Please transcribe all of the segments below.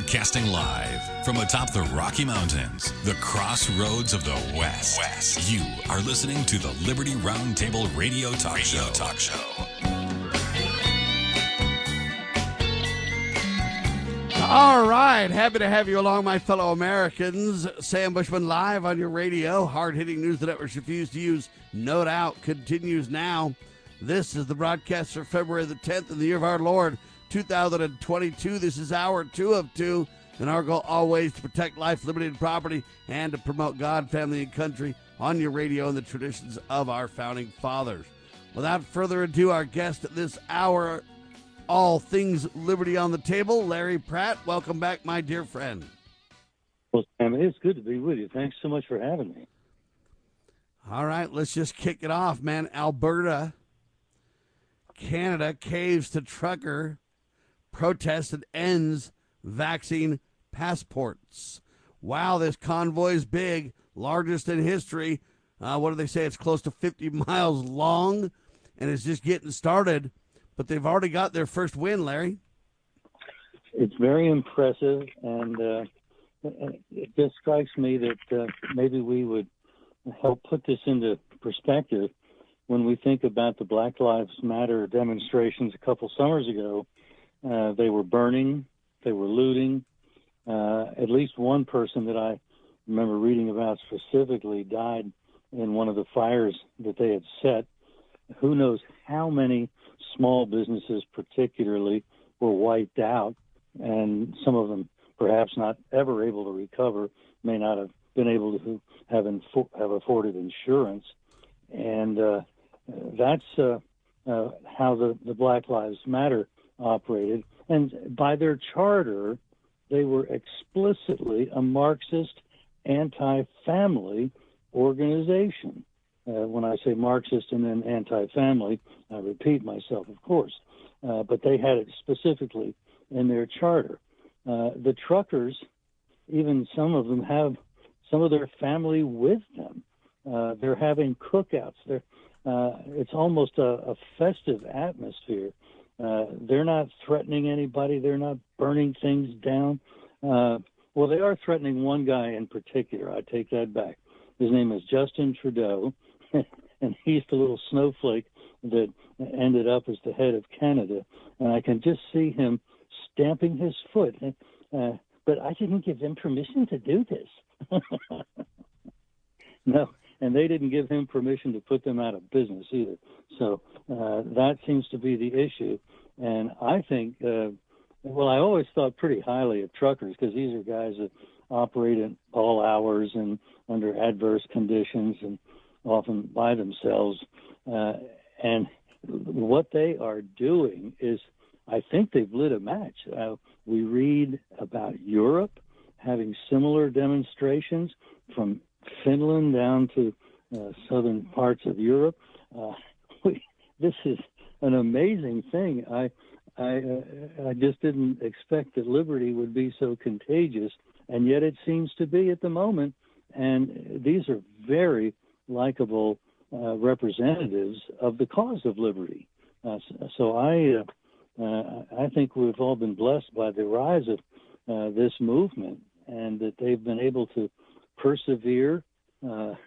Broadcasting live from atop the Rocky Mountains, the crossroads of the West. You are listening to the Liberty Roundtable Radio Talk Show. All right, happy to have you along, my fellow Americans. Sam Bushman live on your radio. Hard-hitting news the networks refuse to use, no doubt, continues now. This is the broadcast for February the 10th in the year of our Lord, 2022. This is hour 2 of 2, and our goal always to protect life, liberty, and property, and to promote God, family, and country on your radio and the traditions of our founding fathers. Without further ado, our guest at this hour, all things liberty on the table, Larry Pratt. Welcome back, my dear friend. Well, Sam, it's good to be with you. Thanks so much for having me. All right, let's just kick it off, man. Alberta, Canada caves to trucker protest and ends vaccine passports. Wow, this convoy is big, largest in history. What do they say? It's close to 50 miles long, and it's just getting started. But they've already got their first win, Larry. It's very impressive, and it just strikes me that maybe we would help put this into perspective when we think about the Black Lives Matter demonstrations a couple summers ago. They were burning, they were looting. At least one person that I remember reading about specifically died in one of the fires that they had set. Who knows how many small businesses particularly were wiped out, and some of them perhaps not ever able to recover, may not have been able to have afforded insurance. And that's how the Black Lives Matter operated. And by their charter, they were explicitly a Marxist anti-family organization. When I say Marxist and then anti-family, I repeat myself, of course, but they had it specifically in their charter. The truckers, even some of them have some of their family with them. They're having cookouts. It's almost a festive atmosphere. They're not threatening anybody. They're not burning things down. Well, they are threatening one guy in particular. I take that back. His name is Justin Trudeau. And he's the little snowflake that ended up as the head of Canada. And I can just see him stamping his foot. But I didn't give them permission to do this. No, and they didn't give him permission to put them out of business either. So that seems to be the issue. And I think, well, I always thought pretty highly of truckers because these are guys that operate at all hours and under adverse conditions and often by themselves. And what they are doing is, I think they've lit a match. We read about Europe having similar demonstrations from Finland down to southern parts of Europe. This is an amazing thing. I just didn't expect that liberty would be so contagious, and yet it seems to be at the moment. And these are very likable representatives of the cause of liberty. So I think we've all been blessed by the rise of this movement, and that they've been able to persevere. I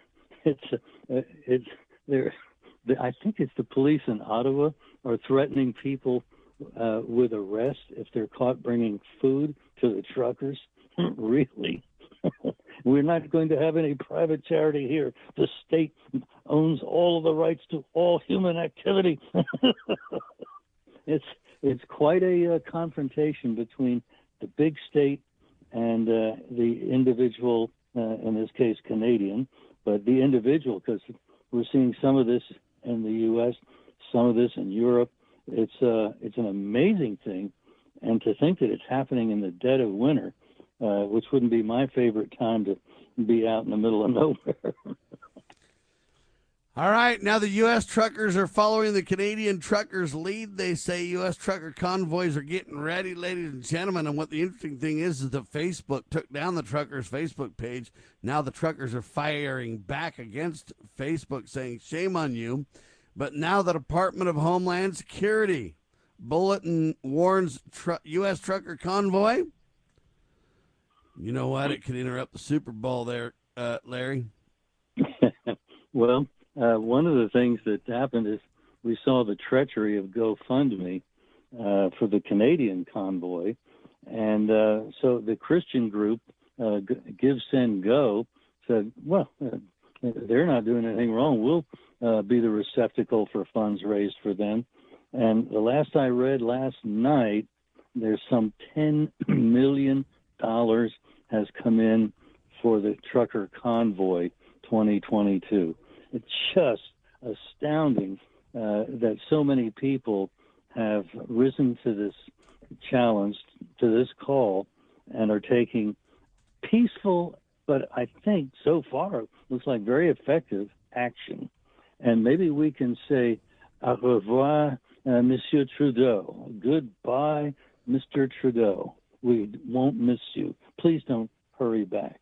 think it's the police in Ottawa are threatening people with arrest if they're caught bringing food to the truckers. Really? We're not going to have any private charity here. The state owns all of the rights to all human activity. It's quite a confrontation between the big state and the individual, in this case Canadian, but the individual, because we're seeing some of this in the U.S., some of this in Europe. It's an amazing thing, and to think that it's happening in the dead of winter, which wouldn't be my favorite time to be out in the middle of nowhere. All right, now the U.S. truckers are following the Canadian truckers' lead. They say U.S. trucker convoys are getting ready, ladies and gentlemen. And what the interesting thing is that Facebook took down the truckers' Facebook page. Now the truckers are firing back against Facebook, saying, shame on you. But now the Department of Homeland Security bulletin warns U.S. trucker convoy You know what? It could interrupt the Super Bowl there, Larry. Well, one of the things that happened is we saw the treachery of GoFundMe for the Canadian convoy. And so the Christian group, Give, Send, Go, said, well, they're not doing anything wrong. We'll be the receptacle for funds raised for them. And the last I read last night, there's some $10 million has come in for the trucker convoy 2022. It's just astounding that so many people have risen to this challenge, to this call, and are taking peaceful, but I think so far looks like very effective action. And maybe we can say, au revoir, Monsieur Trudeau. Goodbye, Mr. Trudeau. We won't miss you. Please don't hurry back.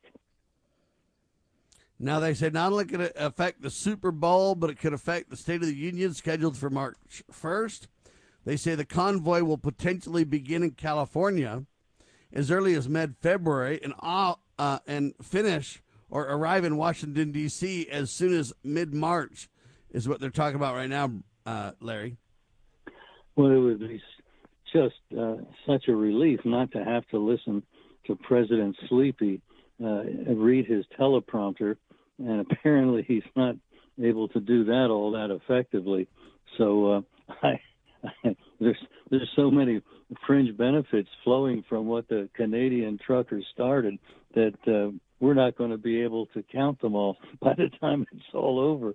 Now, they say not only could it affect the Super Bowl, but it could affect the State of the Union scheduled for March 1st. They say the convoy will potentially begin in California as early as mid-February and finish or arrive in Washington, D.C. as soon as mid-March is what they're talking about right now, Larry. Well, it would be just such a relief not to have to listen to President Sleepy read his teleprompter, and apparently he's not able to do that all that effectively. So there's so many fringe benefits flowing from what the Canadian truckers started that we're not going to be able to count them all by the time it's all over.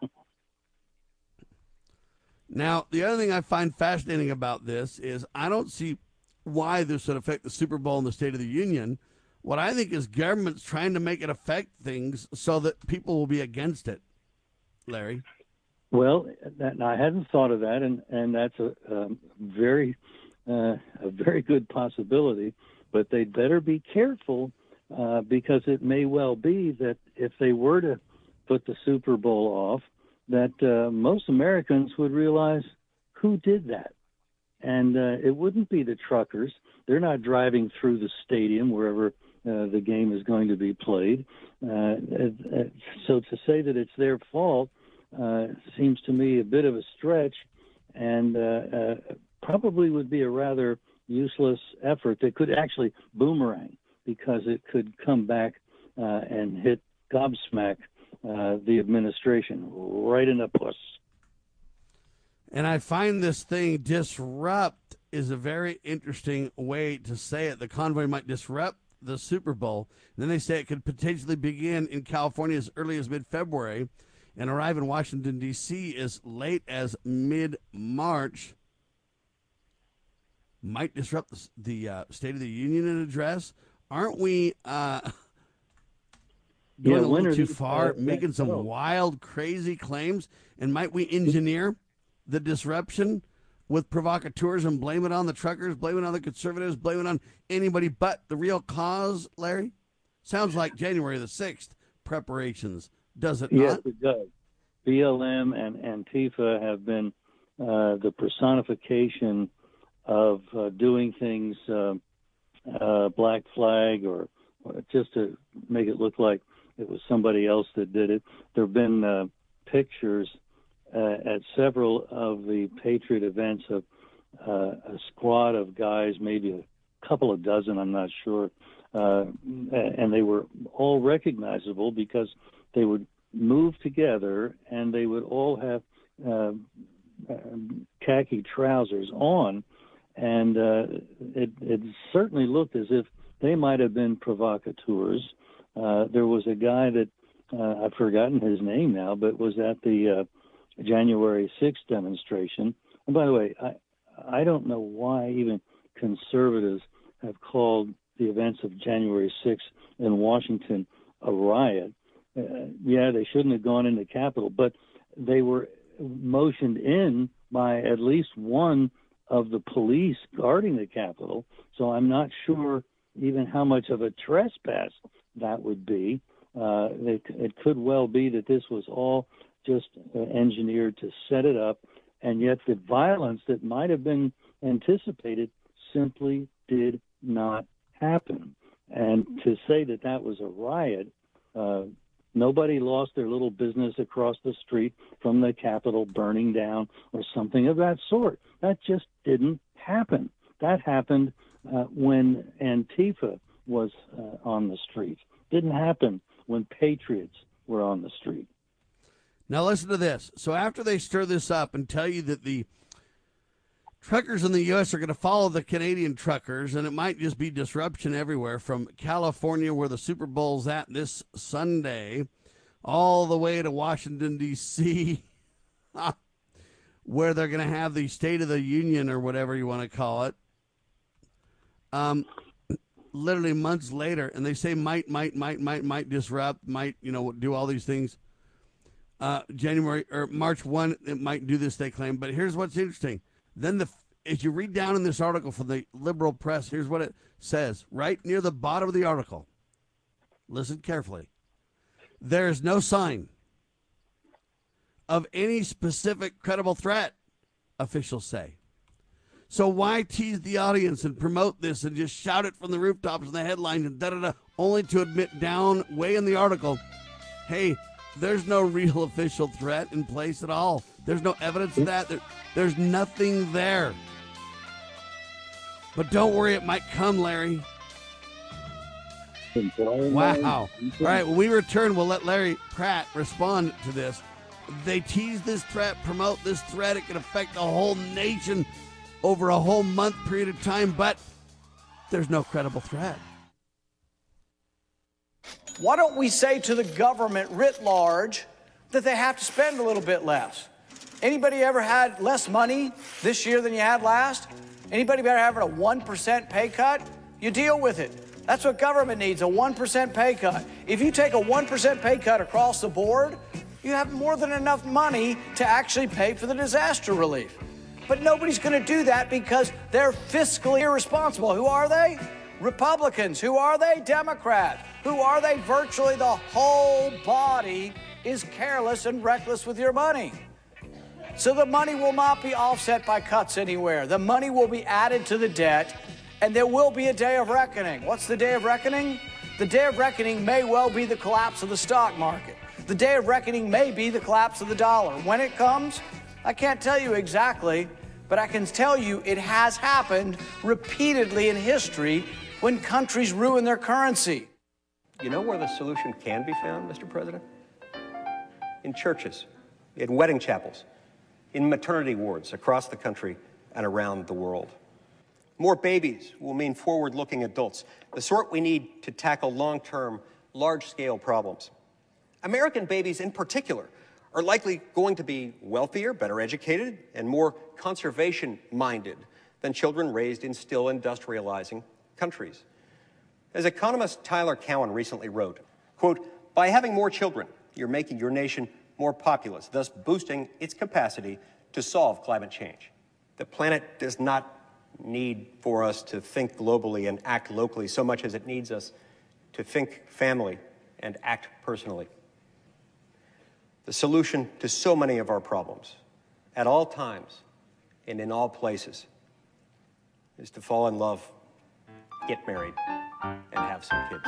Now, the other thing I find fascinating about this is I don't see why this would affect the Super Bowl and the State of the Union. What I think is government's trying to make it affect things so that people will be against it, Larry. Well, I hadn't thought of that, and that's a very good possibility. But they'd better be careful because it may well be that if they were to put the Super Bowl off, that most Americans would realize who did that. And it wouldn't be the truckers. They're not driving through the stadium wherever the game is going to be played. So to say that it's their fault seems to me a bit of a stretch, and probably would be a rather useless effort that could actually boomerang, because it could come back and hit gobsmack the administration right in the puss. And I find this thing, disrupt, is a very interesting way to say it. The convoy might disrupt the Super Bowl. And then they say it could potentially begin in California as early as mid-February and arrive in Washington, D.C. as late as mid-March. Might disrupt the State of the Union address. Aren't we going a little too far, making some wild, crazy claims? And might we engineer the disruption with provocateurs and blame it on the truckers, blame it on the conservatives, blame it on anybody but the real cause, Larry? Sounds like January the 6th preparations, does it not? Yes, it does. BLM and Antifa have been the personification of doing things Black Flag or just to make it look like it was somebody else that did it. There have been pictures at several of the Patriot events of a squad of guys, maybe a couple of dozen, I'm not sure, and they were all recognizable because they would move together and they would all have khaki trousers on, and it certainly looked as if they might have been provocateurs. There was a guy that I've forgotten his name now, but was at the January 6th demonstration. And by the way, I don't know why even conservatives have called the events of January 6th in Washington a riot. Yeah, they shouldn't have gone in the Capitol, but they were motioned in by at least one of the police guarding the Capitol. So I'm not sure even how much of a trespass that would be. It could well be that this was all just engineered to set it up, and yet the violence that might have been anticipated simply did not happen. And to say that that was a riot, nobody lost their little business across the street from the Capitol burning down or something of that sort. That just didn't happen. That happened when Antifa was on the street. Didn't happen when patriots were on the street. Now listen to this. So after they stir this up and tell you that the truckers in the U.S. are going to follow the Canadian truckers, and it might just be disruption everywhere from California, where the Super Bowl's at this Sunday, all the way to Washington, D.C., where they're going to have the State of the Union or whatever you want to call it, literally months later, and they say might disrupt, might, do all these things. January or March 1, it might do this, they claim. But here's what's interesting. Then as you read down in this article from the liberal press, here's what it says right near the bottom of the article. Listen carefully. There is no sign of any specific credible threat, officials say. So why tease the audience and promote this and just shout it from the rooftops and the headlines and da-da-da, only to admit down way in the article, hey, there's no real official threat in place at all. There's no evidence of that. There's nothing there. But don't worry, it might come, Larry. Wow. All right, when we return, we'll let Larry Pratt respond to this. They tease this threat, promote this threat. It can affect the whole nation over a whole month period of time, but there's no credible threat. Why don't we say to the government writ large that they have to spend a little bit less? Anybody ever had less money this year than you had last? Anybody ever having a 1% pay cut? You deal with it. That's what government needs, a 1% pay cut. If you take a 1% pay cut across the board, you have more than enough money to actually pay for the disaster relief. But nobody's going to do that because they're fiscally irresponsible. Who are they? Republicans. Who are they? Democrats. Who are they? Virtually the whole body is careless and reckless with your money. So the money will not be offset by cuts anywhere. The money will be added to the debt, and there will be a day of reckoning. What's the day of reckoning? The day of reckoning may well be the collapse of the stock market. The day of reckoning may be the collapse of the dollar. When it comes, I can't tell you exactly, but I can tell you it has happened repeatedly in history when countries ruin their currency. You know where the solution can be found, Mr. President? In churches, in wedding chapels, in maternity wards across the country and around the world. More babies will mean forward-looking adults, the sort we need to tackle long-term, large-scale problems. American babies in particular are likely going to be wealthier, better educated, and more conservation-minded than children raised in still industrializing countries. As economist Tyler Cowen recently wrote, quote, "By having more children, you're making your nation more populous, thus boosting its capacity to solve climate change. The planet does not need for us to think globally and act locally so much as it needs us to think family and act personally. The solution to so many of our problems, at all times and in all places, is to fall in love, get married, and have some kids."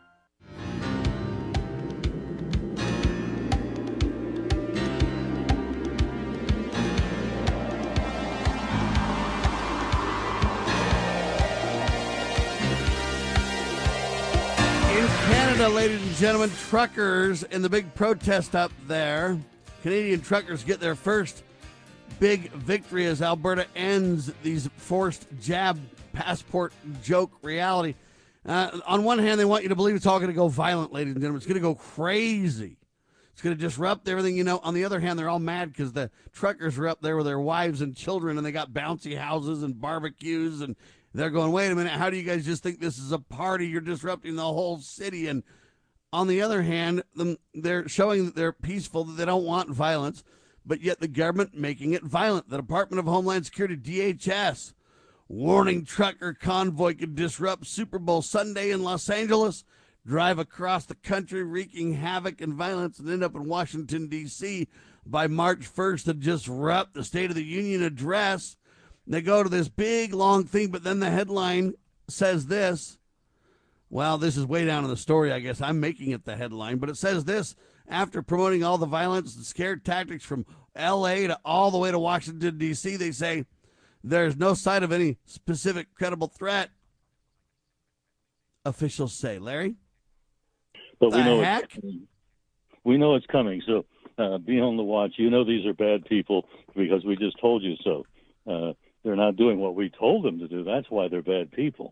Canada, ladies and gentlemen, truckers in the big protest up there. Canadian truckers get their first big victory as Alberta ends these forced jab passport joke reality. On one hand, they want you to believe it's all going to go violent, ladies and gentlemen. It's going to go crazy. It's going to disrupt everything, you know. On the other hand, they're all mad because the truckers are up there with their wives and children, and they got bouncy houses and barbecues, and they're going, wait a minute, how do you guys just think this is a party? You're disrupting the whole city. And on the other hand, they're showing that they're peaceful, that they don't want violence, but yet the government making it violent. The Department of Homeland Security, DHS, warning trucker convoy could disrupt Super Bowl Sunday in Los Angeles, drive across the country wreaking havoc and violence, and end up in Washington, D.C. by March 1st to disrupt the State of the Union address. They go to this big, long thing, but then the headline says this: Well, this is way down in the story, I guess. I'm making it the headline, but it says this: after promoting all the violence and scare tactics from L.A. to all the way to Washington, D.C., they say there's no sign of any specific credible threat, officials say. Larry? But the heck? We know it's coming, so be on the watch. You know these are bad people because we just told you so. They're not doing what we told them to do. That's why they're bad people.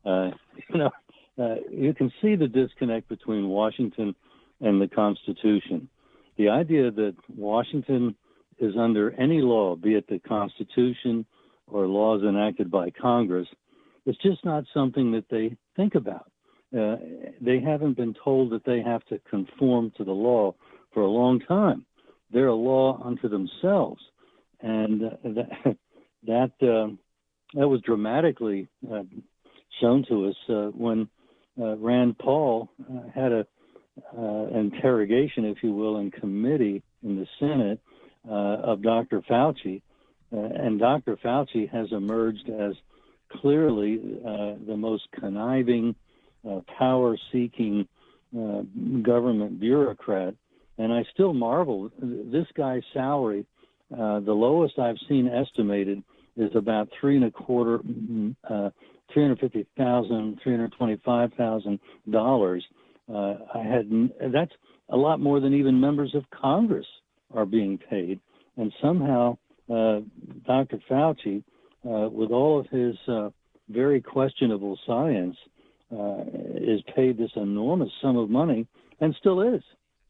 You can see the disconnect between Washington and the Constitution. The idea that Washington is under any law, be it the Constitution or laws enacted by Congress, is just not something that they think about. They haven't been told that they have to conform to the law for a long time. They're a law unto themselves. And that was dramatically shown to us when Rand Paul had an interrogation, if you will, in committee in the Senate of Dr. Fauci. And Dr. Fauci has emerged as clearly the most conniving, power-seeking government bureaucrat. And I still marvel. This guy's salary, the lowest I've seen estimated, is about $325,000, $325,000. That's a lot more than even members of Congress are being paid. And somehow Dr. Fauci, with all of his very questionable science, is paid this enormous sum of money and still is.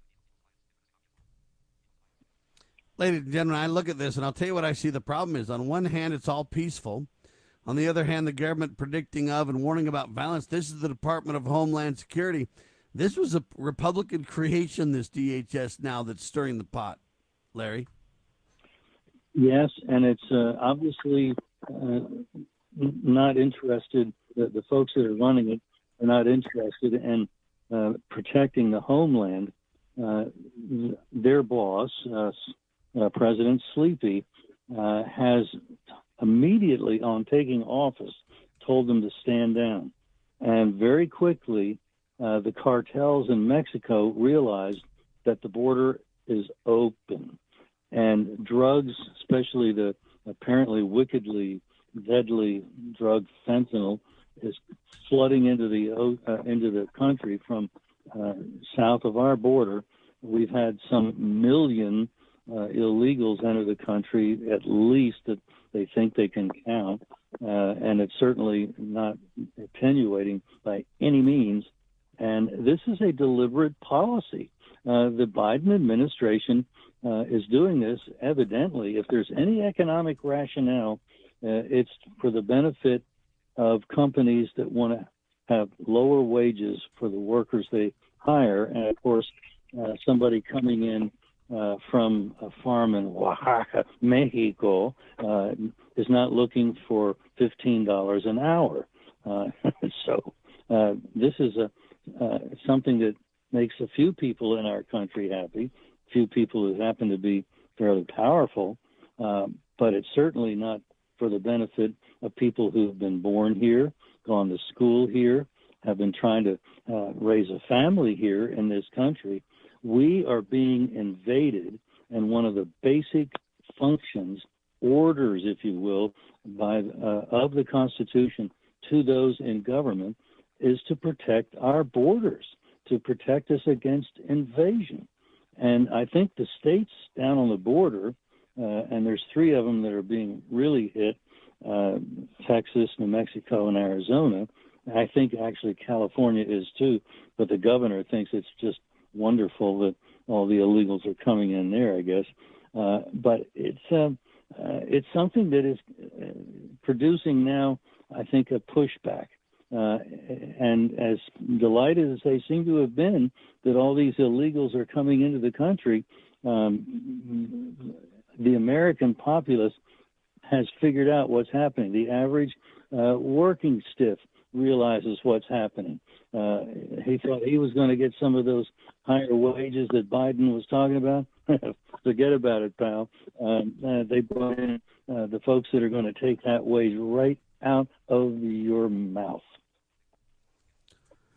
Ladies and gentlemen, I look at this and I'll tell you what I see the problem is. On one hand, it's all peaceful. On the other hand, the government predicting of and warning about violence. This is the Department of Homeland Security. This was a Republican creation, this DHS now, that's stirring the pot. Larry? Yes, and it's obviously not interested, the folks that are running it are not interested in protecting the homeland. Their boss, President Sleepy, has immediately on taking office told them to stand down. And very quickly, the cartels in Mexico realized that the border is open. And drugs, especially the apparently wickedly deadly drug fentanyl, is flooding into the country from south of our border. We've had some million illegals enter the country, at least that they think they can count, and it's certainly not attenuating by any means. And this is a deliberate policy. The Biden administration is doing this evidently. If there's any economic rationale, it's for the benefit of companies that want to have lower wages for the workers they hire. And of course, somebody coming in from a farm in Oaxaca, Mexico, is not looking for $15 an hour. So this is something that makes a few people in our country happy, few people who happen to be fairly powerful, but it's certainly not for the benefit of people who have been born here, gone to school here, have been trying to raise a family here in this country. We are being invaded, and one of the basic functions, orders, if you will, of the Constitution to those in government is to protect our borders, to protect us against invasion. And I think the states down on the border, and there's three of them that are being really hit, Texas, New Mexico, and Arizona. I think actually California is too, but the governor thinks it's just wonderful that all the illegals are coming in there, I guess. But it's something that is producing now, I think, a pushback. And as delighted as they seem to have been that all these illegals are coming into the country, the American populace has figured out what's happening. The average working stiff realizes what's happening. He thought he was going to get some of those higher wages that Biden was talking about. Forget about it, pal. They brought in the folks that are going to take that wage right out of your mouth.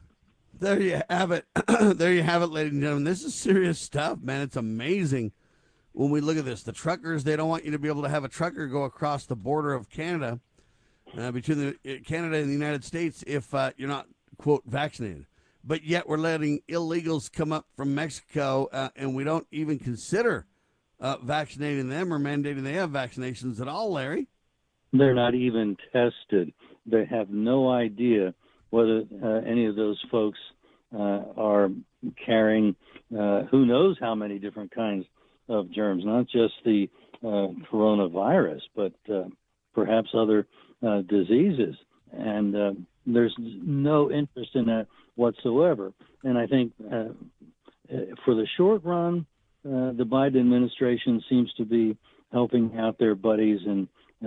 There you have it. There you have it, ladies and gentlemen. This is serious stuff, man. It's amazing when we look at this. The truckers, they don't want you to be able to have a trucker go across the border of Canada, between Canada and the United States, if you're not, quote, vaccinated. But yet we're letting illegals come up from Mexico, and we don't even consider vaccinating them or mandating they have vaccinations at all, Larry. They're not even tested. They have no idea whether any of those folks are carrying who knows how many different kinds of germs, not just the coronavirus, but perhaps other diseases. And there's no interest in that whatsoever. And I think for the short run, the Biden administration seems to be helping out their buddies in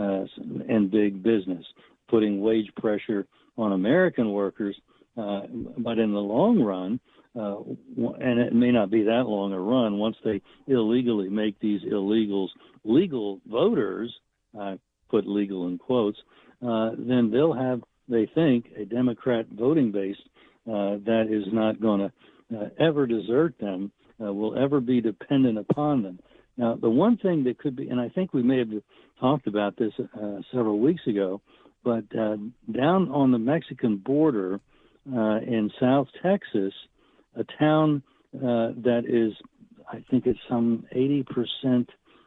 big business, putting wage pressure on American workers. But in the long run, and it may not be that long a run, once they illegally make these illegals legal voters, I put legal in quotes, then they'll have, they think, a Democrat voting base that is not going to ever desert them, will ever be dependent upon them. Now, the one thing that could be, and I think we may have talked about this several weeks ago, but down on the Mexican border in South Texas, a town that is, I think it's some 80%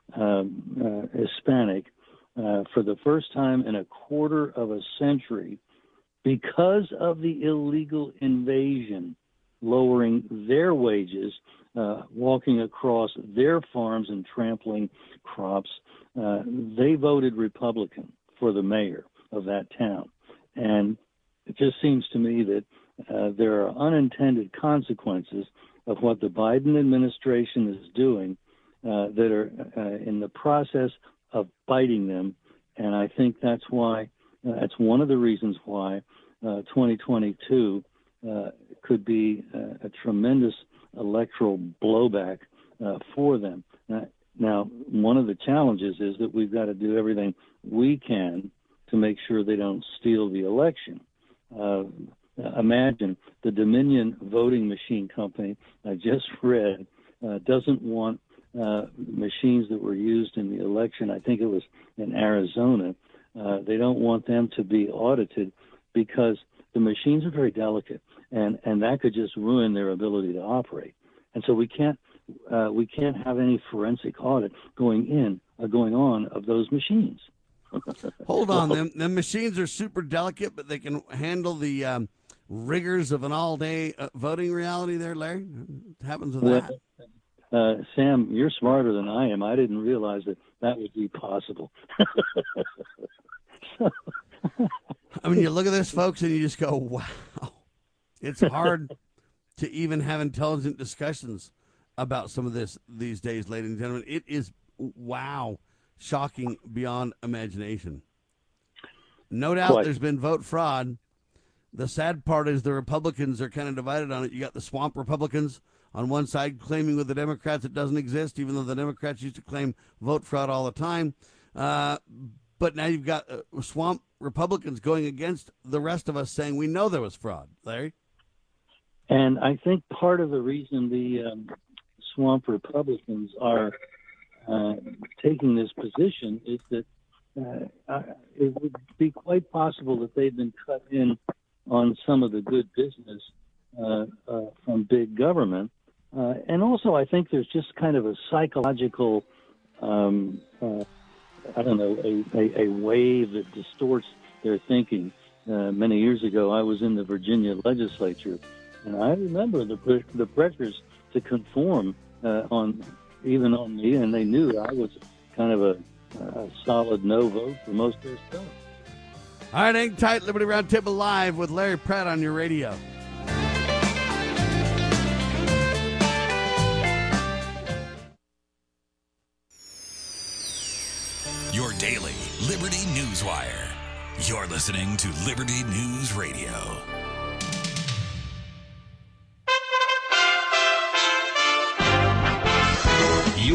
Hispanic, for the first time in a quarter of a century, because of the illegal invasion, lowering their wages, walking across their farms and trampling crops, they voted Republican for the mayor of that town. And it just seems to me that there are unintended consequences of what the Biden administration is doing that are in the process of biting them. And I think that's why, that's one of the reasons why 2022 could be a tremendous electoral blowback for them. Now, one of the challenges is that we've got to do everything we can to make sure they don't steal the election. Imagine the Dominion voting machine company, I just read, doesn't want machines that were used in the election, I think it was in Arizona, they don't want them to be audited because the machines are very delicate, and that could just ruin their ability to operate. And so we can't have any forensic audit going on of those machines. Hold on, them machines are super delicate, but they can handle the rigors of an all-day voting reality there, Larry? What happens with that? Sam, you're smarter than I am. I didn't realize that would be possible. I mean, you look at this, folks, and you just go, wow. It's hard to even have intelligent discussions about some of this these days, ladies and gentlemen. It is, wow, shocking beyond imagination. No doubt there's been vote fraud. The sad part is the Republicans are kind of divided on it. You got the swamp Republicans on one side claiming with the Democrats it doesn't exist, even though the Democrats used to claim vote fraud all the time. But now you've got swamp Republicans going against the rest of us saying we know there was fraud. Larry? And I think part of the reason the swamp Republicans are taking this position is that it would be quite possible that they've been cut in on some of the good business from big government. And also, I think there's just kind of a psychological, I don't know, a wave that distorts their thinking. Many years ago, I was in the Virginia legislature, and I remember the pressures to conform even on me, and they knew I was kind of a solid no vote for most of their stuff. All right, hang tight. Liberty Roundtable Live with Larry Pratt on your radio. Your daily Liberty News Wire. You're listening to Liberty News Radio.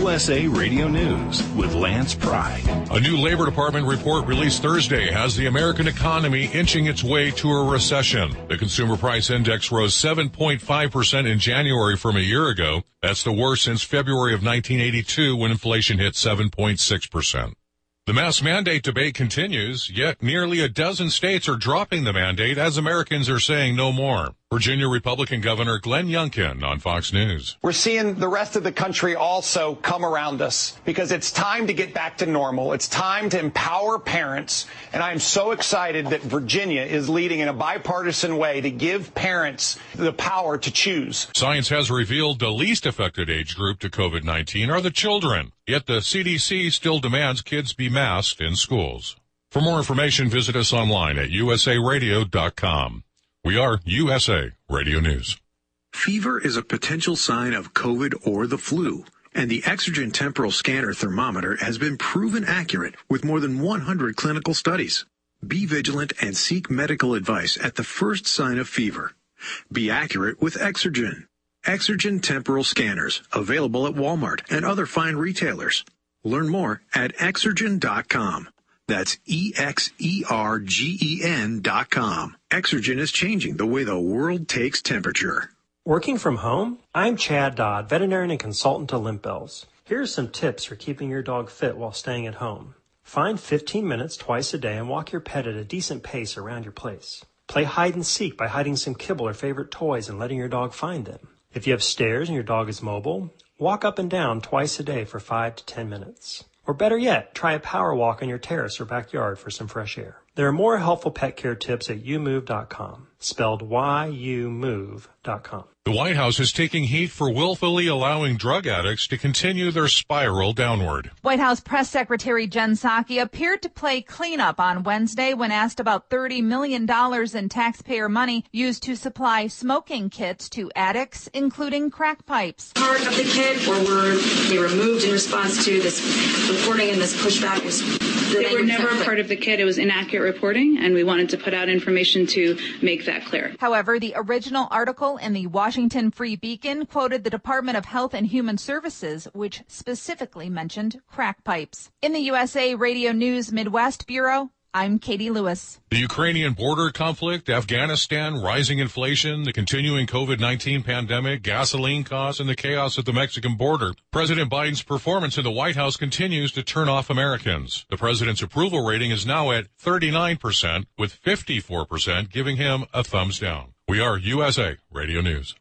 USA Radio News with Lance Pry. A new Labor Department report released Thursday has the American economy inching its way to a recession. The Consumer Price Index rose 7.5% in January from a year ago. That's the worst since February of 1982 when inflation hit 7.6%. The mask mandate debate continues, yet nearly a dozen states are dropping the mandate as Americans are saying no more. Virginia Republican Governor Glenn Youngkin on Fox News. We're seeing the rest of the country also come around us because it's time to get back to normal. It's time to empower parents. And I am so excited that Virginia is leading in a bipartisan way to give parents the power to choose. Science has revealed the least affected age group to COVID-19 are the children. Yet the CDC still demands kids be masked in schools. For more information, visit us online at usaradio.com. We are USA Radio News. Fever is a potential sign of COVID or the flu, and the Exergen temporal scanner thermometer has been proven accurate with more than 100 clinical studies. Be vigilant and seek medical advice at the first sign of fever. Be accurate with Exergen. Exergen temporal scanners, available at Walmart and other fine retailers. Learn more at Exergen.com. That's EXERGEN.com. Exergen is changing the way the world takes temperature. Working from home? I'm Chad Dodd, veterinarian and consultant to Limp Bells. Here are some tips for keeping your dog fit while staying at home. Find 15 minutes twice a day and walk your pet at a decent pace around your place. Play hide and seek by hiding some kibble or favorite toys and letting your dog find them. If you have stairs and your dog is mobile, walk up and down twice a day for 5 to 10 minutes. Or better yet, try a power walk on your terrace or backyard for some fresh air. There are more helpful pet care tips at youmove.com, spelled YOUMOVE.com. The White House is taking heat for willfully allowing drug addicts to continue their spiral downward. White House Press Secretary Jen Psaki appeared to play cleanup on Wednesday when asked about $30 million in taxpayer money used to supply smoking kits to addicts, including crack pipes. Part of the kit, or were they removed in response to this reporting and this pushback? They were never a part of the kit. It was inaccurate reporting, and we wanted to put out information to make that clear. However, the original article in the Washington Free Beacon quoted the Department of Health and Human Services, which specifically mentioned crack pipes. In the USA Radio News Midwest Bureau, I'm Katie Lewis. The Ukrainian border conflict, Afghanistan, rising inflation, the continuing COVID-19 pandemic, gasoline costs, and the chaos at the Mexican border. President Biden's performance in the White House continues to turn off Americans. The president's approval rating is now at 39%, with 54% giving him a thumbs down. We are USA Radio News.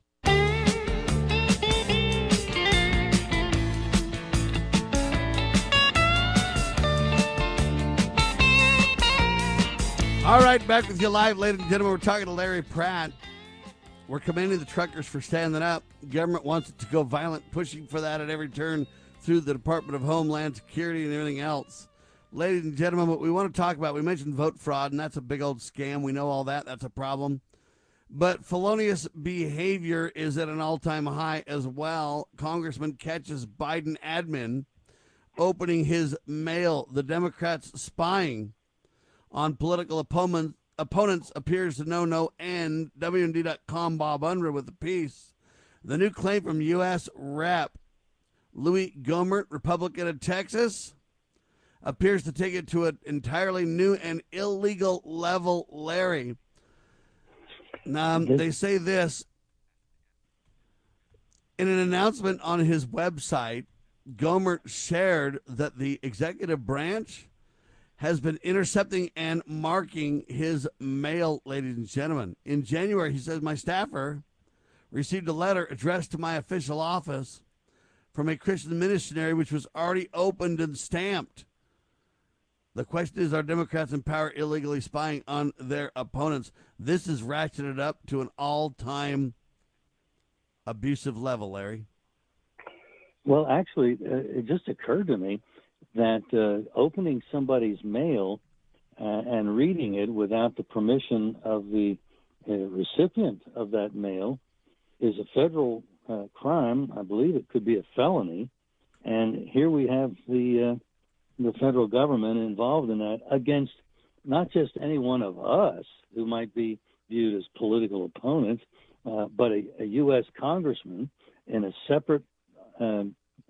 All right, back with you live, ladies and gentlemen. We're talking to Larry Pratt. We're commending the truckers for standing up. Government wants it to go violent, pushing for that at every turn through the Department of Homeland Security and everything else. Ladies and gentlemen, what we want to talk about, we mentioned vote fraud, and that's a big old scam. We know all that. That's a problem. But felonious behavior is at an all-time high as well. Congressman catches Biden admin opening his mail. The Democrats spying on political opponents appears to know no end. WMD.com, Bob Unruh with the piece. The new claim from U.S. Rep. Louis Gohmert, Republican of Texas, appears to take it to an entirely new and illegal level, Larry. They say this. In an announcement on his website, Gohmert shared that the executive branch has been intercepting and marking his mail, ladies and gentlemen. In January, he says, my staffer received a letter addressed to my official office from a Christian missionary, which was already opened and stamped. The question is, are Democrats in power illegally spying on their opponents? This is ratcheted up to an all-time abusive level, Larry. Well, actually, it just occurred to me that opening somebody's mail and reading it without the permission of the recipient of that mail is a federal crime. I believe it could be a felony. And here we have the federal government involved in that against not just any one of us who might be viewed as political opponents, but a U.S. congressman in a separate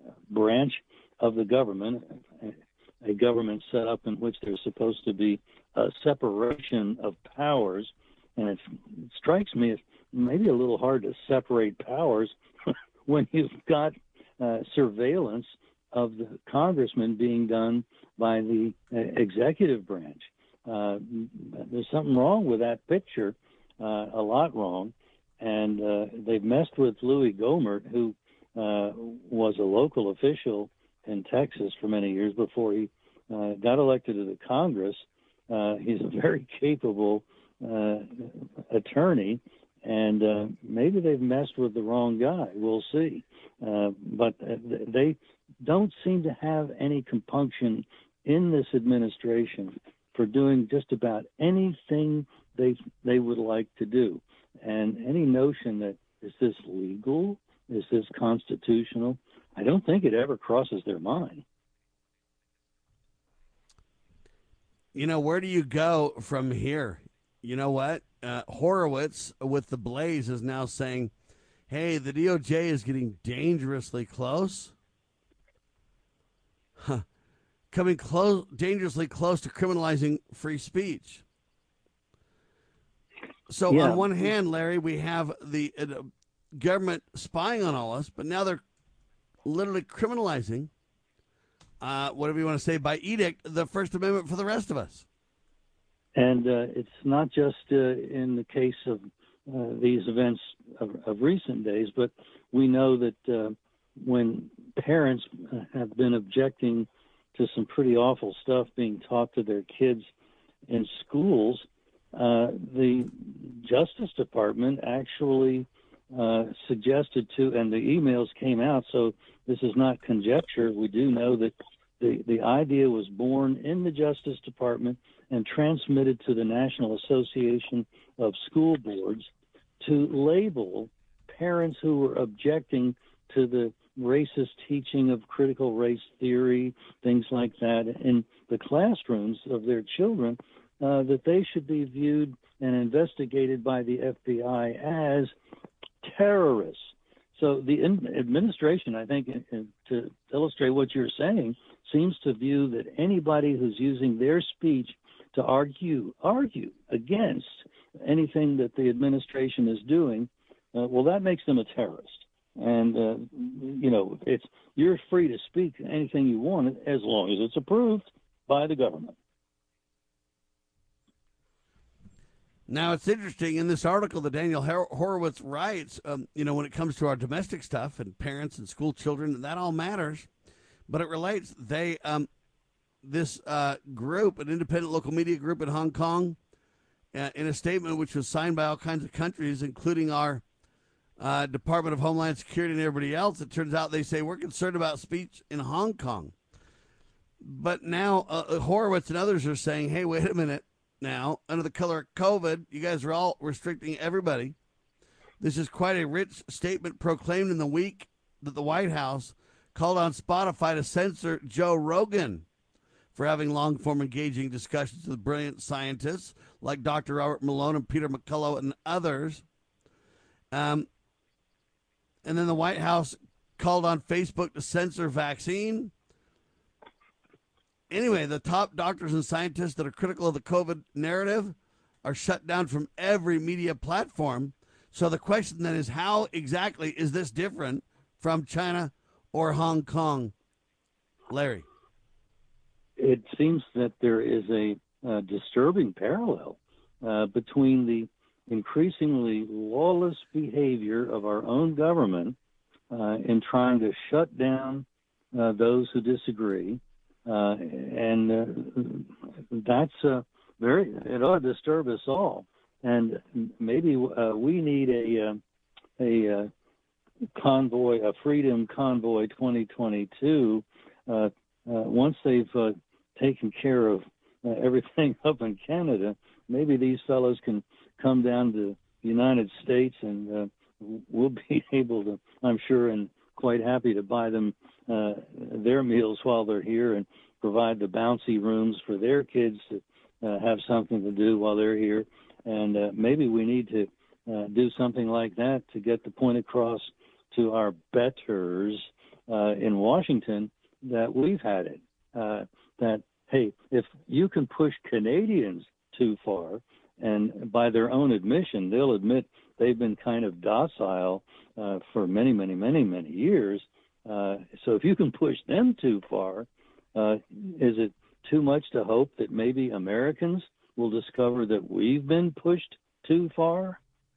branch of the government, a government set up in which there's supposed to be a separation of powers. And it strikes me as maybe a little hard to separate powers when you've got surveillance of the congressman being done by the executive branch. There's something wrong with that picture, a lot wrong. And they've messed with Louis Gohmert, who was a local official in Texas for many years before he got elected to the Congress. He's a very capable attorney, and maybe they've messed with the wrong guy. We'll see. But they don't seem to have any compunction in this administration for doing just about anything they would like to do. And any notion that, is this legal? Is this constitutional? I don't think it ever crosses their mind. You know, where do you go from here? You know what? Horowitz with the Blaze is now saying, hey, the DOJ is getting dangerously close. Coming close, dangerously close to criminalizing free speech. So on one hand, Larry, we have the government spying on all us, but now they're literally criminalizing, whatever you want to say, by edict, the First Amendment for the rest of us. And it's not just in the case of these events of recent days, but we know that when parents have been objecting to some pretty awful stuff being taught to their kids in schools, the Justice Department actually suggested to, and the emails came out, so this is not conjecture. We do know that the idea was born in the Justice Department and transmitted to the National Association of School Boards to label parents who were objecting to the racist teaching of critical race theory, things like that, in the classrooms of their children, that they should be viewed and investigated by the FBI as terrorists. So the administration, I think, to illustrate what you're saying, seems to view that anybody who's using their speech to argue against anything that the administration is doing, well, that makes them a terrorist. And, you're free to speak anything you want as long as it's approved by the government. Now, it's interesting in this article that Daniel Horowitz writes, when it comes to our domestic stuff and parents and school children, that all matters. But it relates, this group, an independent local media group in Hong Kong, in a statement which was signed by all kinds of countries, including our Department of Homeland Security and everybody else, it turns out they say we're concerned about speech in Hong Kong. But now Horowitz and others are saying, hey, wait a minute. Now, under the color of COVID, you guys are all restricting everybody. This is quite a rich statement proclaimed in the week that the White House called on Spotify to censor Joe Rogan for having long-form engaging discussions with brilliant scientists like Dr. Robert Malone and Peter McCullough and others. And then the White House called on Facebook to censor vaccine. Anyway, the top doctors and scientists that are critical of the COVID narrative are shut down from every media platform. So the question then is, how exactly is this different from China or Hong Kong? Larry? It seems that there is a disturbing parallel between the increasingly lawless behavior of our own government in trying to shut down those who disagree. And that's it ought to disturb us all. And maybe we need a convoy, a Freedom Convoy 2022. Once they've taken care of everything up in Canada, maybe these fellows can come down to the United States, and we'll be able to, I'm sure, and quite happy to buy them their meals while they're here and provide the bouncy rooms for their kids to have something to do while they're here. And maybe we need to do something like that to get the point across to our betters in Washington that we've had it. That, hey, if you can push Canadians too far, and by their own admission, they'll admit they've been kind of docile for many, many, many, many years. So if you can push them too far, is it too much to hope that maybe Americans will discover that we've been pushed too far?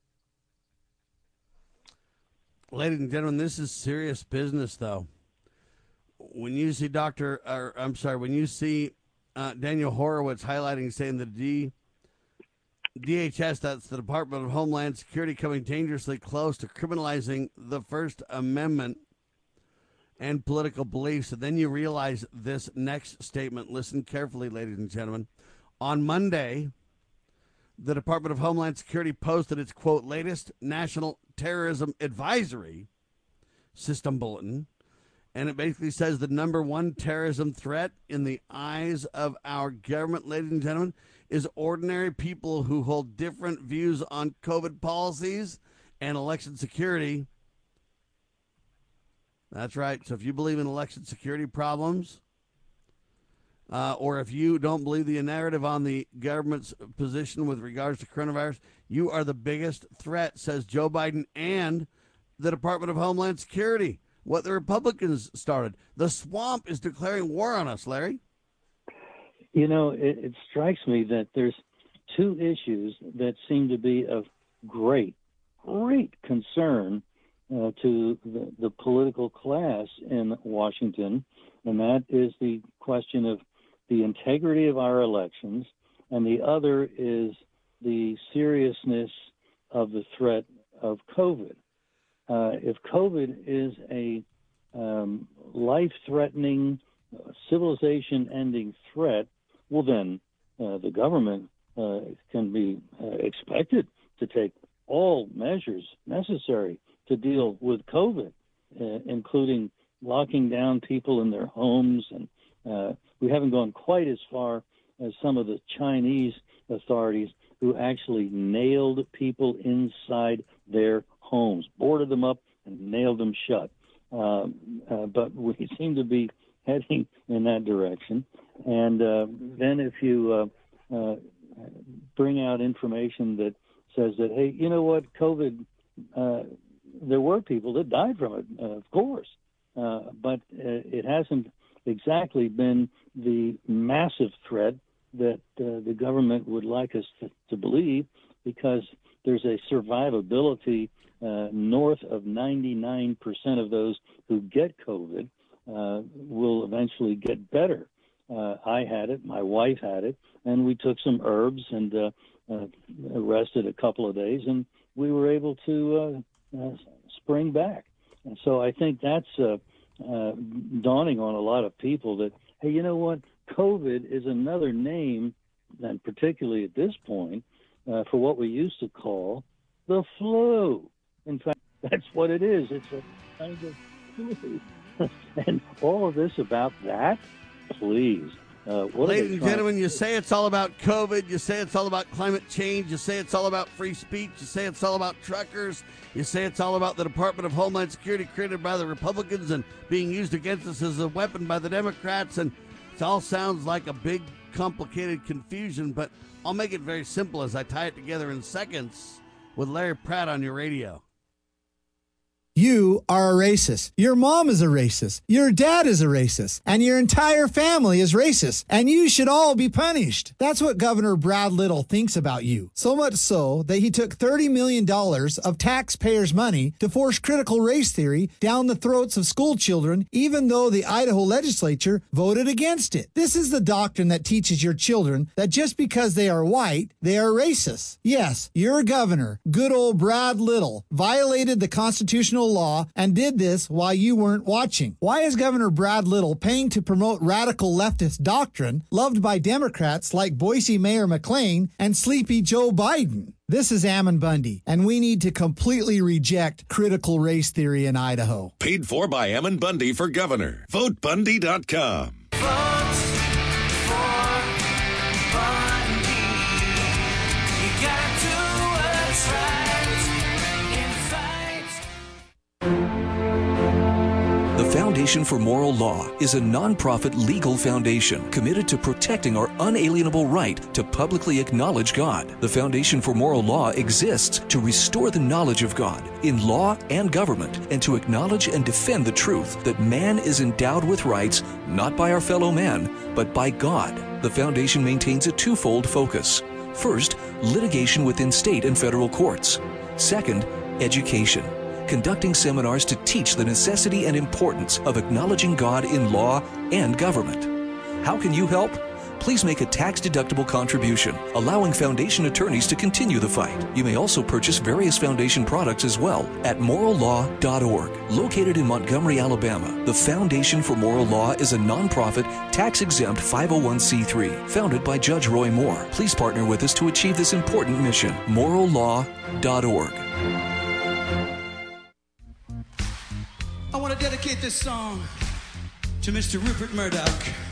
Ladies and gentlemen, this is serious business, though. When you see when you see Daniel Horowitz highlighting, saying the DHS, that's the Department of Homeland Security, coming dangerously close to criminalizing the First Amendment and political beliefs, and then you realize this next statement. Listen carefully, ladies and gentlemen. On Monday, the Department of Homeland Security posted its, quote, latest National Terrorism Advisory System Bulletin, and it basically says the number one terrorism threat in the eyes of our government, ladies and gentlemen, is ordinary people who hold different views on COVID policies and election security. That's right. So if you believe in election security problems, or if you don't believe the narrative on the government's position with regards to coronavirus, you are the biggest threat, says Joe Biden and the Department of Homeland Security. What the Republicans started. The swamp is declaring war on us, Larry. You know, it strikes me that there's two issues that seem to be of great concern to the political class in Washington, and that is the question of the integrity of our elections, and the other is the seriousness of the threat of COVID. If COVID is a life-threatening, civilization-ending threat, well, then the government can be expected to take all measures necessary to deal with COVID, including locking down people in their homes. And we haven't gone quite as far as some of the Chinese authorities who actually nailed people inside their homes, boarded them up and nailed them shut. But we seem to be heading in that direction. And then if you bring out information that says that, hey, you know what, COVID, there were people that died from it, of course, but it hasn't exactly been the massive threat that the government would like us to believe, because there's a survivability north of 99% of those who get COVID will eventually get better. I had it, my wife had it, and we took some herbs and rested a couple of days, and we were able to spring back. And so I think that's dawning on a lot of people that, hey, you know what, COVID is another name, and particularly at this point, for what we used to call the flu. In fact, that's what it is. It's a kind of flu. And all of this about that, please. Ladies and gentlemen, you say it's all about COVID. You say it's all about climate change. You say it's all about free speech. You say it's all about truckers. You say it's all about the Department of Homeland Security created by the Republicans and being used against us as a weapon by the Democrats. And it all sounds like a big, complicated confusion, but I'll make it very simple as I tie it together in seconds with Larry Pratt on your radio. You are a racist. Your mom is a racist. Your dad is a racist. And your entire family is racist. And you should all be punished. That's what Governor Brad Little thinks about you. So much so that he took $30 million of taxpayers' money to force critical race theory down the throats of school children, even though the Idaho legislature voted against it. This is the doctrine that teaches your children that just because they are white, they are racist. Yes, your governor, good old Brad Little, violated the constitutional law and did this while you weren't watching. Why is Governor Brad Little paying to promote radical leftist doctrine loved by Democrats like Boise Mayor McLean and sleepy Joe Biden? This is Ammon Bundy, and we need to completely reject critical race theory in Idaho. Paid for by Ammon Bundy for governor. VoteBundy.com. The Foundation for Moral Law is a nonprofit legal foundation committed to protecting our unalienable right to publicly acknowledge God. The Foundation for Moral Law exists to restore the knowledge of God in law and government and to acknowledge and defend the truth that man is endowed with rights not by our fellow man, but by God. The foundation maintains a twofold focus. First, litigation within state and federal courts. Second, education, conducting seminars to teach the necessity and importance of acknowledging God in law and government. How can you help? Please make a tax-deductible contribution, allowing foundation attorneys to continue the fight. You may also purchase various foundation products as well at morallaw.org. Located in Montgomery, Alabama, the Foundation for Moral Law is a nonprofit, tax-exempt 501c3 founded by Judge Roy Moore. Please partner with us to achieve this important mission. morallaw.org. I want to dedicate this song to Mr. Rupert Murdoch.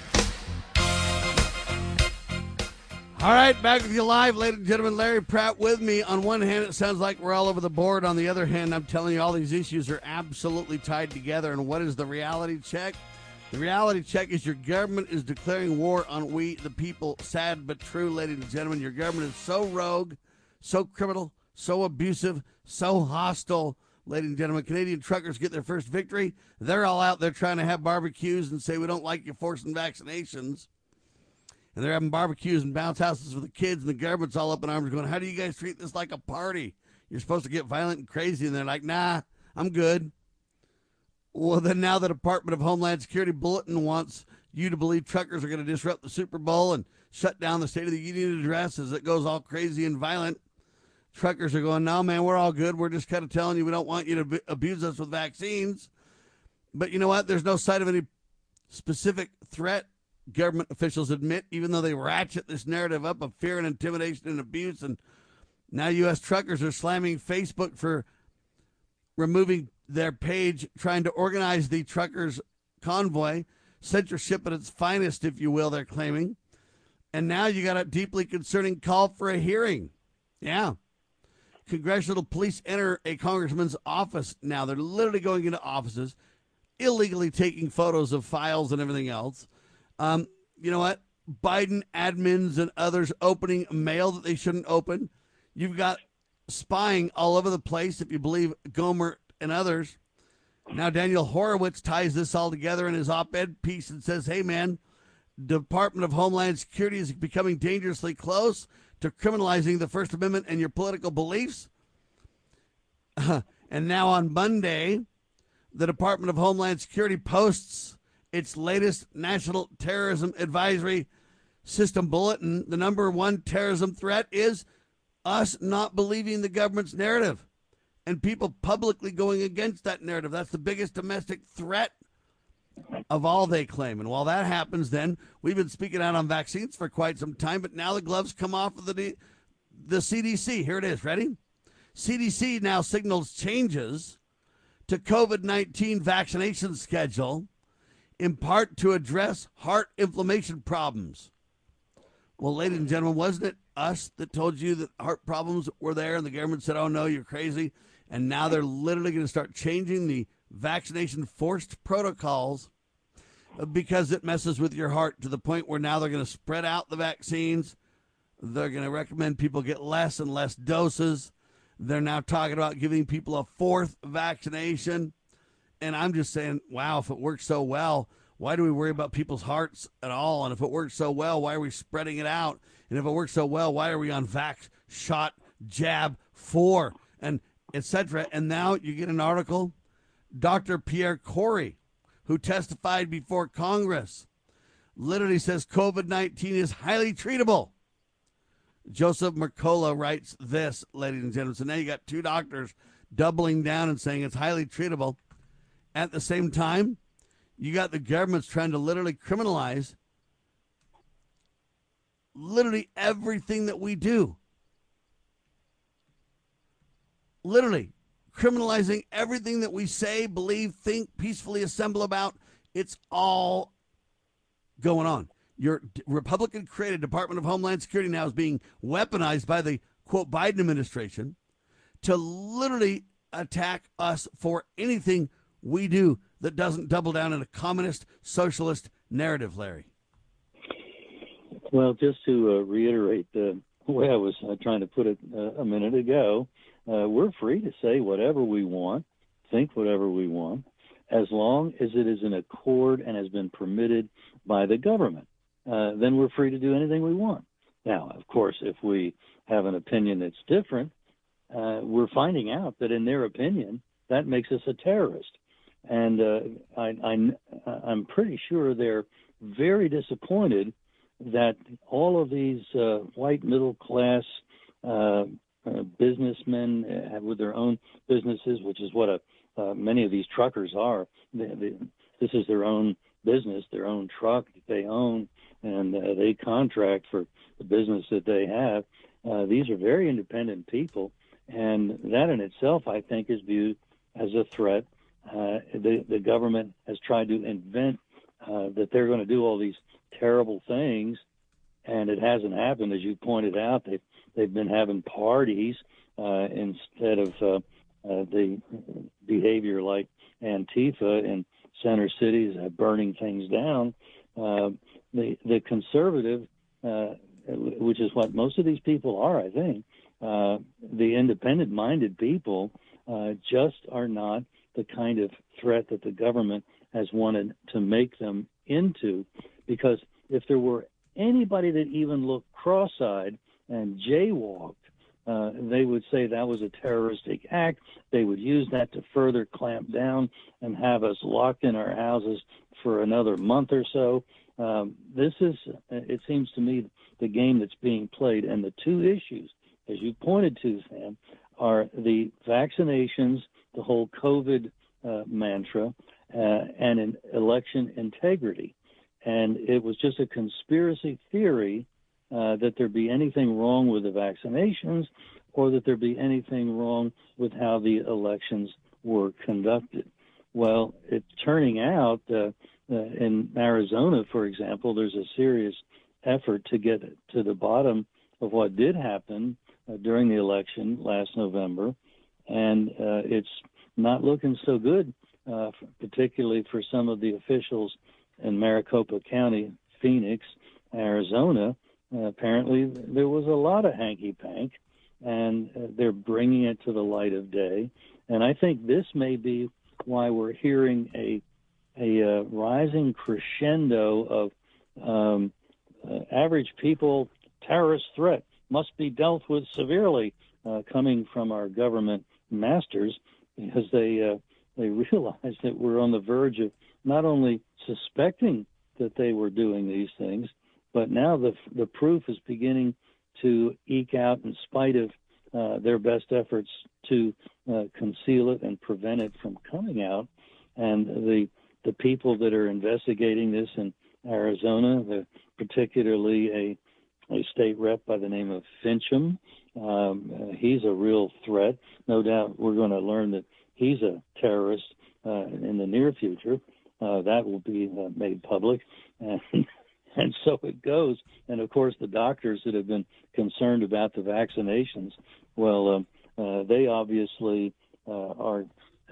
All right, back with you live, ladies and gentlemen. Larry Pratt with me. On one hand, it sounds like we're all over the board. On the other hand, I'm telling you, all these issues are absolutely tied together. And what is the reality check? The reality check is your government is declaring war on we, the people. Sad but true, ladies and gentlemen. Your government is so rogue, so criminal, so abusive, so hostile. Ladies and gentlemen, Canadian truckers get their first victory. They're all out there trying to have barbecues and say, we don't like you forcing vaccinations. And they're having barbecues and bounce houses for the kids, and the government's all up in arms going, how do you guys treat this like a party? You're supposed to get violent and crazy. And they're like, nah, I'm good. Well, then now the Department of Homeland Security bulletin wants you to believe truckers are going to disrupt the Super Bowl and shut down the State of the Union address as it goes all crazy and violent. Truckers are going, no, man, we're all good. We're just kind of telling you we don't want you to abuse us with vaccines. But you know what? There's no sign of any specific threat, government officials admit, even though they ratchet this narrative up of fear and intimidation and abuse. And now U.S. truckers are slamming Facebook for removing their page, trying to organize the truckers' convoy, censorship at its finest, if you will, they're claiming. And now you got a deeply concerning call for a hearing. Yeah. Congressional police enter a congressman's office now. They're literally going into offices, illegally taking photos of files and everything else. You know what? Biden admins and others opening mail that they shouldn't open. You've got spying all over the place, if you believe Gomer and others. Now Daniel Horowitz ties this all together in his op-ed piece and says, hey, man, Department of Homeland Security is becoming dangerously close to criminalizing the First Amendment and your political beliefs. And now on Monday, the Department of Homeland Security posts its latest National Terrorism Advisory System Bulletin. The number one terrorism threat is us not believing the government's narrative and people publicly going against that narrative. That's the biggest domestic threat of all, they claim. And while that happens, then we've been speaking out on vaccines for quite some time, but now the gloves come off of the CDC. Here it is. Ready? CDC now signals changes to COVID-19 vaccination schedule, in part to address heart inflammation problems. Well, ladies and gentlemen, wasn't it us that told you that heart problems were there, and the government said, oh, no, you're crazy? And now they're literally going to start changing the vaccination forced protocols because it messes with your heart, to the point where now they're going to spread out the vaccines. They're going to recommend people get less and less doses. They're now talking about giving people a fourth vaccination. And I'm just saying, wow, if it works so well, why do we worry about people's hearts at all? And if it works so well, why are we spreading it out? And if it works so well, why are we on vax, shot, jab, 4, and et cetera? And now you get an article, Dr. Pierre Corey, who testified before Congress, literally says COVID-19 is highly treatable. Joseph Mercola writes this, ladies and gentlemen. So now you got two doctors doubling down and saying it's highly treatable. At the same time, you got the government's trying to literally criminalize literally everything that we do. Literally criminalizing everything that we say, believe, think, peacefully assemble about. It's all going on. Your Republican-created Department of Homeland Security now is being weaponized by the, quote, Biden administration to literally attack us for anything we do that doesn't double down in a communist, socialist narrative, Larry? Well, just to reiterate the way I was trying to put it a minute ago, we're free to say whatever we want, think whatever we want, as long as it is in accord and has been permitted by the government. Then we're free to do anything we want. Now, of course, if we have an opinion that's different, we're finding out that in their opinion, that makes us a terrorist. And I'm pretty sure they're very disappointed that all of these white middle-class businessmen with their own businesses, which is what many of these truckers are. This is their own business, their own truck that they own, and they contract for the business that they have. These are very independent people, and that in itself, I think, is viewed as a threat. The government has tried to invent that they're going to do all these terrible things, and it hasn't happened. As you pointed out, they've been having parties instead of the behavior like Antifa in center cities, burning things down. The conservative, which is what most of these people are, I think, the independent-minded people just are not the kind of threat that the government has wanted to make them into. Because if there were anybody that even looked cross-eyed and jaywalked, they would say that was a terroristic act. They would use that to further clamp down and have us locked in our houses for another month or so. This is, it seems to me, the game that's being played. And the two issues, as you pointed to, Sam, are the vaccinations, the whole COVID mantra, and an election integrity. And it was just a conspiracy theory that there be anything wrong with the vaccinations or that there be anything wrong with how the elections were conducted. Well, it's turning out in Arizona, for example, there's a serious effort to get to the bottom of what did happen during the election last November, and it's not looking so good, particularly for some of the officials in Maricopa County, Phoenix, Arizona. Apparently, there was a lot of hanky-pank, and they're bringing it to the light of day. And I think this may be why we're hearing a rising crescendo of average people terrorist threat must be dealt with severely coming from our government masters, because they realize that we're on the verge of not only suspecting that they were doing these things, but now the proof is beginning to eke out in spite of their best efforts to conceal it and prevent it from coming out. And the people that are investigating this in Arizona, particularly a state rep by the name of Fincham, he's a real threat. No doubt we're going to learn that he's a terrorist in the near future. That will be made public. And so it goes. And, of course, the doctors that have been concerned about the vaccinations, well, they obviously are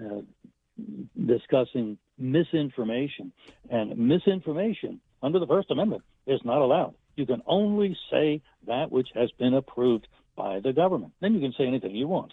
discussing misinformation. And misinformation under the First Amendment is not allowed. You can only say that which has been approved by the government. Then you can say anything you want.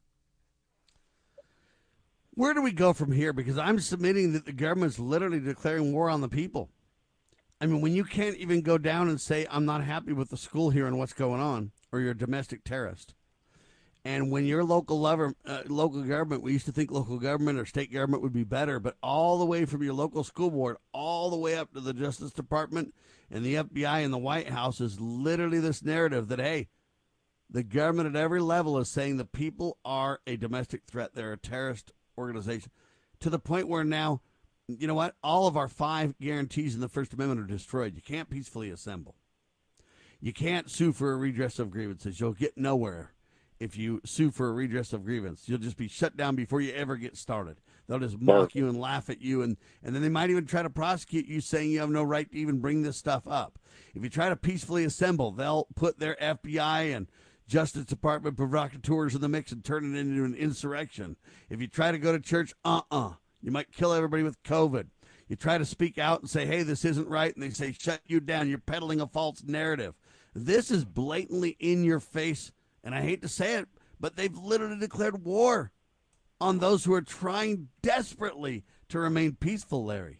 Where do we go from here? Because I'm submitting that the government's literally declaring war on the people. I mean, when you can't even go down and say, I'm not happy with the school here and what's going on, or you're a domestic terrorist. And when your local government, we used to think local government or state government would be better, but all the way from your local school board, all the way up to the Justice Department and the FBI and the White House is literally this narrative that, hey, the government at every level is saying the people are a domestic threat. They're a terrorist organization, to the point where now, you know what? All of our 5 guarantees in the First Amendment are destroyed. You can't peacefully assemble. You can't sue for a redress of grievances. You'll get nowhere if you sue for a redress of grievance. You'll just be shut down before you ever get started. They'll just mock you and laugh at you, and then they might even try to prosecute you, saying you have no right to even bring this stuff up. If you try to peacefully assemble, they'll put their FBI and Justice Department provocateurs in the mix and turn it into an insurrection. If you try to go to church, You might kill everybody with COVID. You try to speak out and say, hey, this isn't right, and they say, shut you down. You're peddling a false narrative. This is blatantly in your face, and I hate to say it, but they've literally declared war on those who are trying desperately to remain peaceful, Larry.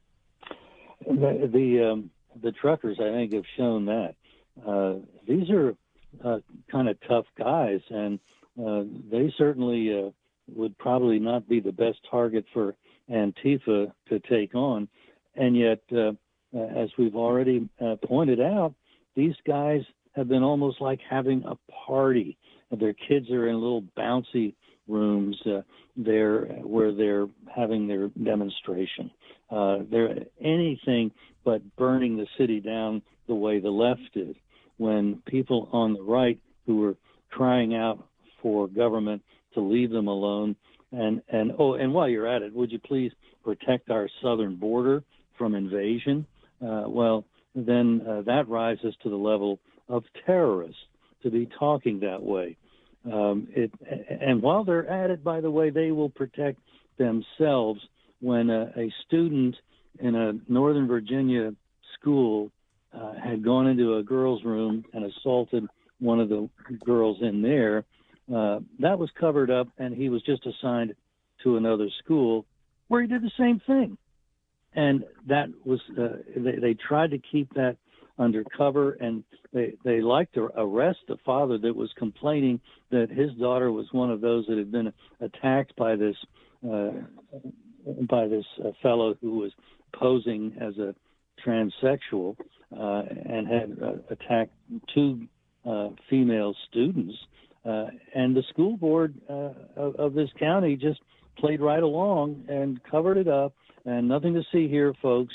The truckers, I think, have shown that. These are kind of tough guys, and they certainly would probably not be the best target for Antifa to take on. And yet, as we've already pointed out, these guys have been almost like having a party. Their kids are in little bouncy rooms where they're having their demonstration. They're anything but burning the city down the way the left did, when people on the right who were crying out for government to leave them alone. And while you're at it, would you please protect our southern border from invasion? Then that rises to the level of terrorists to be talking that way. And while they're at it, by the way, they will protect themselves. When a student in a Northern Virginia school had gone into a girl's room and assaulted one of the girls in there, that was covered up, and he was just assigned to another school where he did the same thing. And that was they tried to keep that undercover, and they liked to arrest the father that was complaining that his daughter was one of those that had been attacked by this fellow who was posing as a transsexual and had attacked two female students. And the school board of this county just played right along and covered it up, and nothing to see here, folks.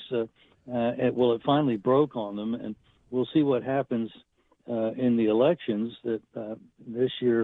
It finally broke on them, and we'll see what happens in the elections that this year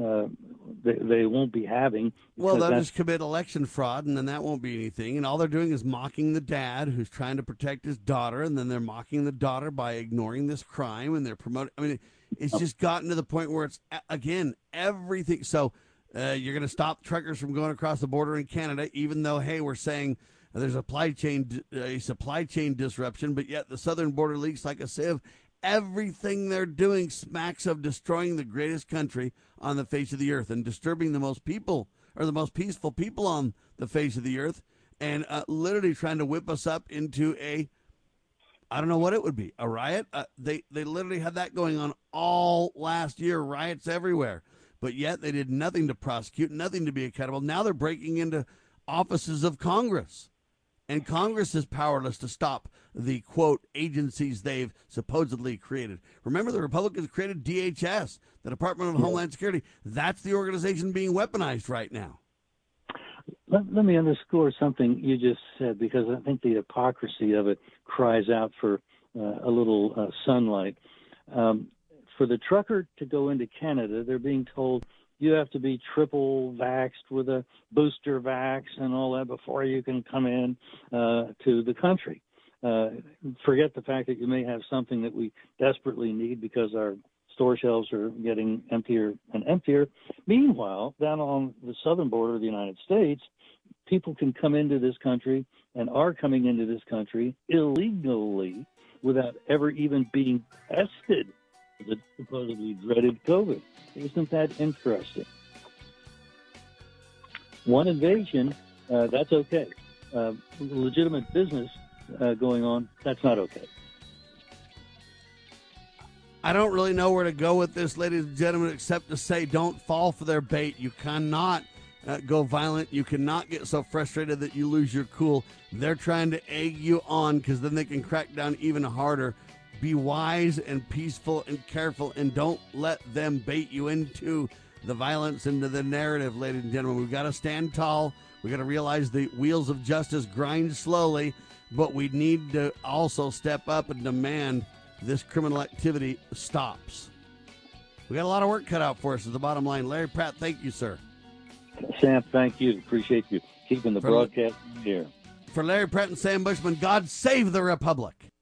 they won't be having. Well, they'll just commit election fraud, and then that won't be anything. And all they're doing is mocking the dad who's trying to protect his daughter, and then they're mocking the daughter by ignoring this crime, and they're promoting. I mean, it's just gotten to the point where it's, again, everything. So you're going to stop truckers from going across the border in Canada, even though, hey, we're saying there's a supply chain disruption, but yet the southern border leaks like a sieve. Everything they're doing smacks of destroying the greatest country on the face of the earth and disturbing the most people, or the most peaceful people on the face of the earth, and literally trying to whip us up into I don't know what it would be, a riot. They literally had that going on all last year, riots everywhere, but yet they did nothing to prosecute, nothing to be accountable. Now they're breaking into offices of Congress, and Congress is powerless to stop the, quote, agencies they've supposedly created. Remember, the Republicans created DHS, the Department of Homeland Security. That's the organization being weaponized right now. Let me underscore something you just said, because I think the hypocrisy of it cries out for a little sunlight. For the trucker to go into Canada, they're being told you have to be triple vaxxed with a booster vax and all that before you can come in to the country. Forget the fact that you may have something that we desperately need because our store shelves are getting emptier and emptier. Meanwhile, down on the southern border of the United States, people can come into this country and are coming into this country illegally without ever even being tested for the supposedly dreaded COVID. Isn't that interesting? One invasion, that's okay. Legitimate business going on, that's not okay. I don't really know where to go with this, ladies and gentlemen, except to say don't fall for their bait. You cannot go violent. You cannot get so frustrated that you lose your cool. They're trying to egg you on because then they can crack down even harder. Be wise and peaceful and careful, and don't let them bait you into the violence, into the narrative, ladies and gentlemen. We've got to stand tall. We've got to realize the wheels of justice grind slowly, but we need to also step up and demand this criminal activity stops. We got a lot of work cut out for us is the bottom line. Larry Pratt, thank you, sir. Sam, thank you. Appreciate you keeping the broadcast here. For Larry Pratt and Sam Bushman, God save the Republic.